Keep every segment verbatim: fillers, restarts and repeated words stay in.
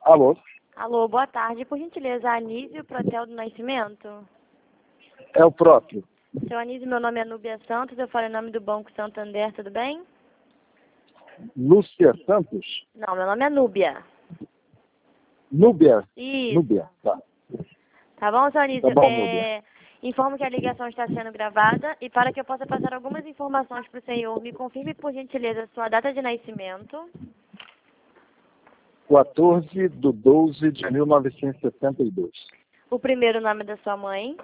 Alô? Alô, boa tarde. Por gentileza, Anísio Protel do Nascimento? É o próprio. Seu Anísio, meu nome é Núbia Santos, eu falo em nome do Banco Santander, tudo bem? Lúcia Santos? Não, meu nome é Núbia. Núbia? Isso. Núbia, tá. Tá bom, seu Anísio? Tá bom, É... Informo que a ligação está sendo gravada e para que eu possa passar algumas informações para o senhor, me confirme, por gentileza, sua data de nascimento. quatorze de doze de mil novecentos e sessenta e dois. O primeiro nome da sua mãe.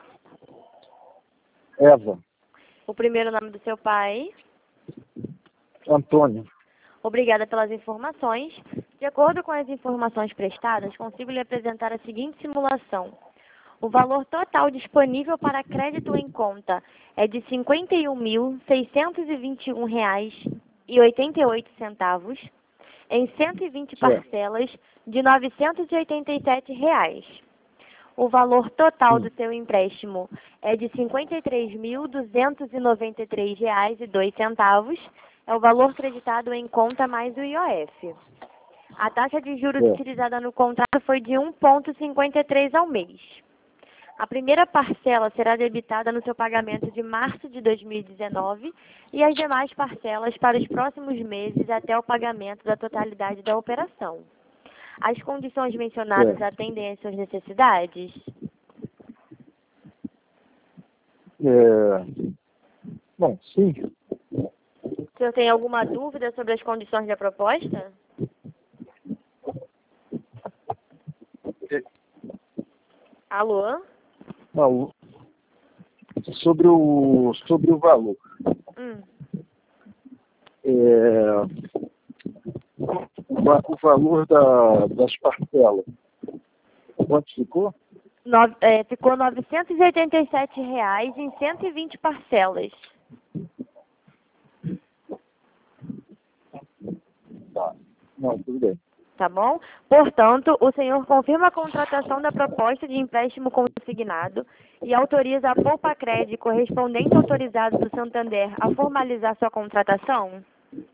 Eva. O primeiro nome do seu pai. Antônio. Obrigada pelas informações. De acordo com as informações prestadas, consigo lhe apresentar a seguinte simulação. O valor total disponível para crédito em conta é de cinquenta e um mil, seiscentos e vinte e um reais e oitenta e oito centavos, em cento e vinte parcelas de novecentos e oitenta e sete reais. O valor total do seu empréstimo é de cinquenta e três mil, duzentos e noventa e três reais e dois centavos. É o valor creditado em conta mais o I O F. A taxa de juros É. utilizada no contrato foi de um vírgula cinquenta e três ao mês. A primeira parcela será debitada no seu pagamento de março de dois mil e dezenove e as demais parcelas para os próximos meses até o pagamento da totalidade da operação. As condições mencionadas É. atendem às suas necessidades? É... Bom, sim. O senhor tem alguma dúvida sobre as condições da proposta? É. Alô? Não, sobre o, sobre o valor. Hum. É... O o valor da, das parcelas. Quanto ficou? No, é, ficou novecentos e oitenta e sete reais em cento e vinte parcelas. Tá. Não, tudo bem. Tá bom? Portanto, o senhor confirma a contratação da proposta de empréstimo consignado e autoriza a Poupa Crédito correspondente autorizado do Santander a formalizar sua contratação?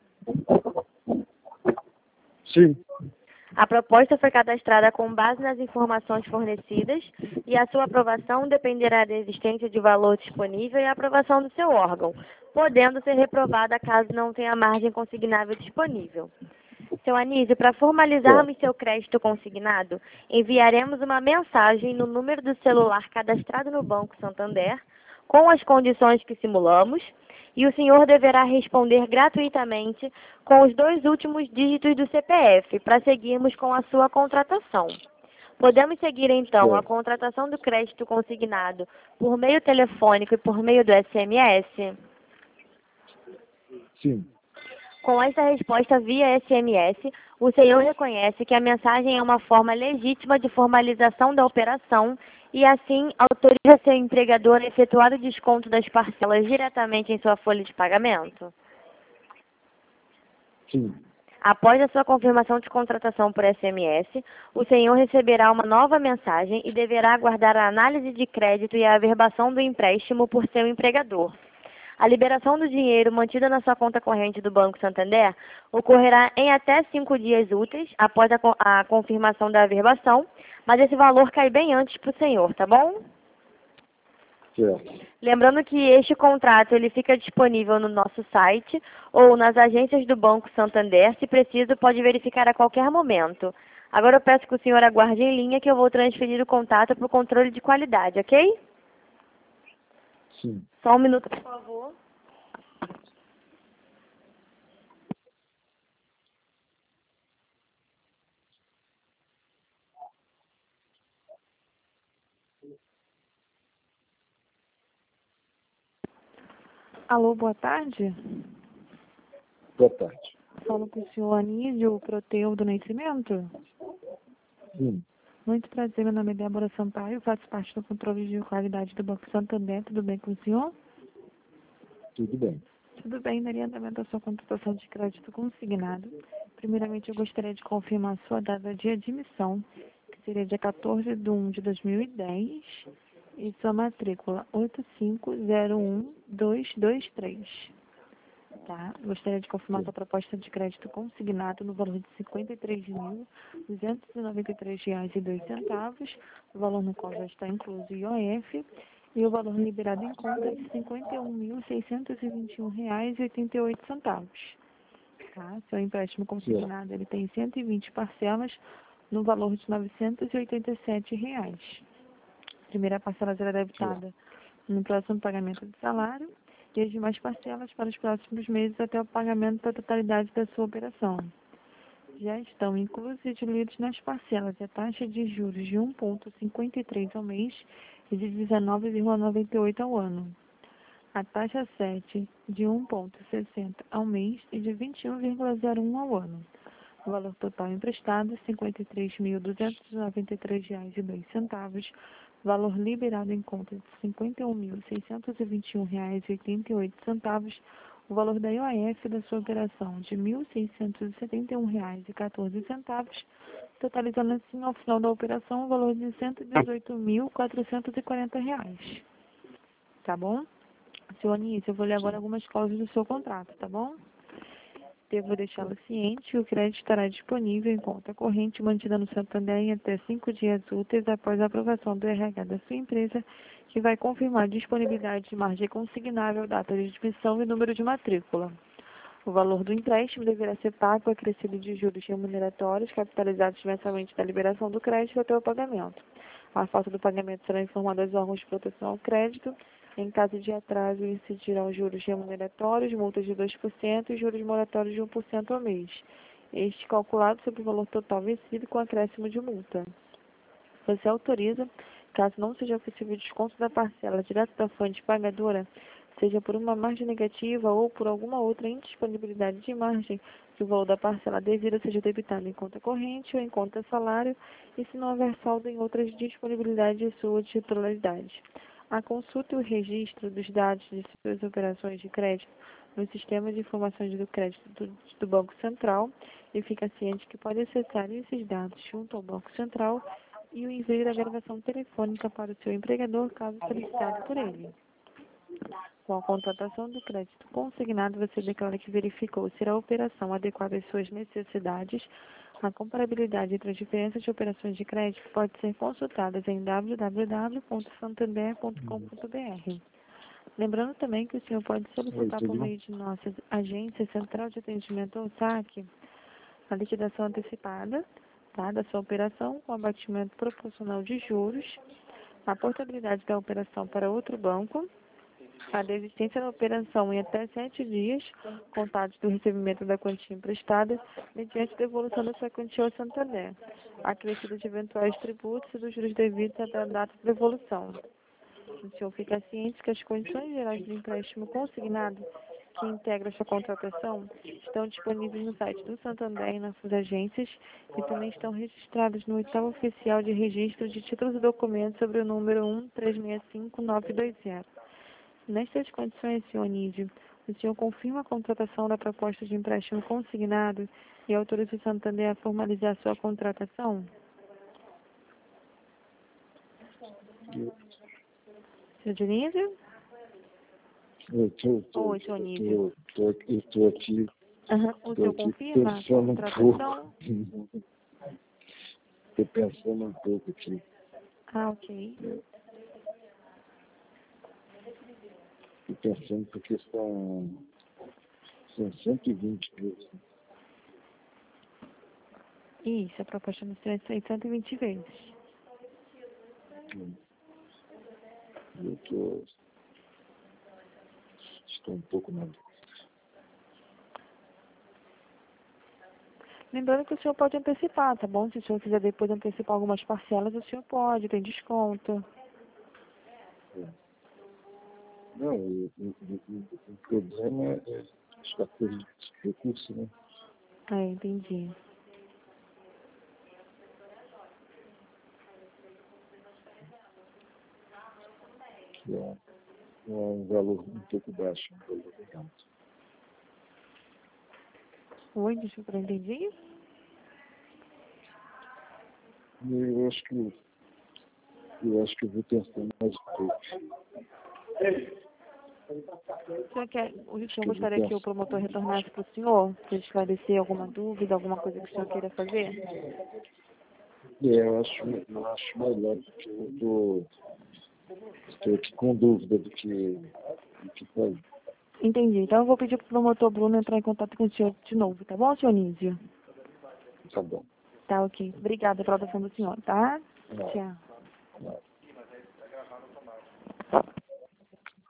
Sim. A proposta foi cadastrada com base nas informações fornecidas e a sua aprovação dependerá da existência de valor disponível e a aprovação do seu órgão, podendo ser reprovada caso não tenha margem consignável disponível. Seu Anísio, para formalizarmos seu crédito consignado, enviaremos uma mensagem no número do celular cadastrado no Banco Santander, com as condições que simulamos, e o senhor deverá responder gratuitamente com os dois últimos dígitos do C P F, para seguirmos com a sua contratação. Podemos seguir, então, a contratação do crédito consignado por meio telefônico e por meio do S M S? Sim. Com essa resposta via S M S, o senhor reconhece que a mensagem é uma forma legítima de formalização da operação e, assim, autoriza seu empregador a efetuar o desconto das parcelas diretamente em sua folha de pagamento? Sim. Após a sua confirmação de contratação por S M S, o senhor receberá uma nova mensagem e deverá aguardar a análise de crédito e a averbação do empréstimo por seu empregador. A liberação do dinheiro mantida na sua conta corrente do Banco Santander ocorrerá em até cinco dias úteis após a, a confirmação da averbação, mas esse valor cai bem antes para o senhor, tá bom? Certo. Lembrando que este contrato ele fica disponível no nosso site ou nas agências do Banco Santander. Se preciso, pode verificar a qualquer momento. Agora eu peço que o senhor aguarde em linha que eu vou transferir o contato para o controle de qualidade, ok? Sim. Só um minuto, por favor. Alô, boa tarde. Boa tarde. Falo com o senhor Anísio Protel do Nascimento. Sim. Muito prazer, meu nome é Débora Sampaio, faço parte do controle de qualidade do Banco Santander. Tudo bem com o senhor? Tudo bem. Tudo bem, daria andamento à sua contratação de crédito consignado. Primeiramente, eu gostaria de confirmar a sua data de admissão, que seria dia quatorze de um de dois mil e dez, e sua matrícula oito cinco zero um dois dois três. Tá? Gostaria de confirmar sua proposta de crédito consignado no valor de cinquenta e três mil, duzentos e noventa e três reais e dois centavos, o valor no qual já está incluso o I O F, e o valor liberado em conta de cinquenta e um mil, seiscentos e vinte e um reais e oitenta e oito centavos. Tá? Seu empréstimo consignado ele tem cento e vinte parcelas no valor de novecentos e oitenta e sete reais. A primeira parcela será debitada no próximo pagamento do salário e as demais parcelas para os próximos meses até o pagamento da totalidade da sua operação. Já estão inclusos e diluídos nas parcelas a taxa de juros de um vírgula cinquenta e três ao mês e de dezenove vírgula noventa e oito ao ano. A taxa sete de um vírgula sessenta ao mês e de vinte e um vírgula zero um ao ano. O valor total emprestado, cinquenta e três mil, duzentos e noventa e três reais e dois centavos. Valor liberado em conta de cinquenta e um mil, seiscentos e vinte e um reais e oitenta e oito centavos. O valor da I O F da sua operação de mil seiscentos e setenta e um reais e quatorze centavos, totalizando assim ao final da operação o valor de cento e dezoito mil, quatrocentos e quarenta reais. Tá bom? Senhor Anísio, eu vou ler agora algumas cláusulas do seu contrato, tá bom? Devo deixá-lo ciente que o crédito estará disponível em conta corrente mantida no Santander em até cinco dias úteis após a aprovação do R H da sua empresa, que vai confirmar a disponibilidade de margem consignável, data de admissão e número de matrícula. O valor do empréstimo deverá ser pago acrescido de juros remuneratórios capitalizados mensalmente da liberação do crédito até o pagamento. A falta do pagamento será informada aos órgãos de proteção ao crédito. Em caso de atraso, incidirão juros remuneratórios, multas de dois por cento e juros moratórios de um por cento ao mês. Este calculado sobre o valor total vencido com acréscimo de multa. Você autoriza, caso não seja possível o desconto da parcela direto da fonte pagadora, seja por uma margem negativa ou por alguma outra indisponibilidade de margem, que o valor da parcela devida seja debitado em conta corrente ou em conta salário, e se não houver saldo em outras disponibilidades de sua titularidade. A consulta e o registro dos dados de suas operações de crédito no Sistema de Informações do Crédito do, do Banco Central e fica ciente que pode acessar esses dados junto ao Banco Central e o envio da gravação telefônica para o seu empregador, caso solicitado por ele. Com a contratação do crédito consignado, você declara que verificou ser a operação adequada às suas necessidades. A comparabilidade entre as diferenças de operações de crédito pode ser consultada em w w w ponto santander ponto com ponto b r. Lembrando também que o senhor pode solicitar por meio de nossa agência Central de Atendimento ao saque a liquidação antecipada, tá, da sua operação com abatimento proporcional de juros, a portabilidade da operação para outro banco, a desistência da operação em até sete dias, contados do recebimento da quantia emprestada, mediante devolução dessa quantia ao Santander, acrescida de eventuais tributos e dos juros devidos até a data de devolução. O senhor fica ciente que as condições gerais do empréstimo consignado que integra sua contratação estão disponíveis no site do Santander e nas suas agências e também estão registradas no edital oficial de registro de títulos e documentos sobre o número um três seis cinco nove dois zero. Nestas condições, senhor Anísio, o senhor confirma a contratação da proposta de empréstimo consignado e autoriza o Santander a formalizar sua contratação? Senhor Dionísio? Eu tô, tô, Oi, senhor eu Anísio. tô, tô, eu tô aqui, Uhum. O tô senhor aqui confirma a pensando um contratação? pouco. Tô pensando um pouco aqui. Ah, ok. Tô pensando porque são, são cento e vinte vezes. Isso, a proposta no senhor é cento e vinte vezes. Eu tô, estou um pouco na dúvida. Lembrando que o senhor pode antecipar, tá bom? Se o senhor quiser depois antecipar algumas parcelas, o senhor pode, tem desconto. Não, o, o, o, o problema é os fatores de recurso, né? Ah, entendi. Que é, é um valor um pouco baixo, um valor alto. Oi, desculpa, não entendi? Eu acho que eu acho que eu vou pensar mais um pouco. O senhor, quer, o senhor gostaria que o promotor retornasse para o senhor, para esclarecer alguma dúvida, alguma coisa que o senhor queira fazer? É, eu acho, eu acho melhor, porque eu tô, estou aqui com dúvida do que, do que fazer. Entendi. Então eu vou pedir para o promotor Bruno entrar em contato com o senhor de novo, tá bom, senhor Nísio? Tá bom. Tá, ok. Obrigada pela atenção do senhor, tá? Não, Tchau. não.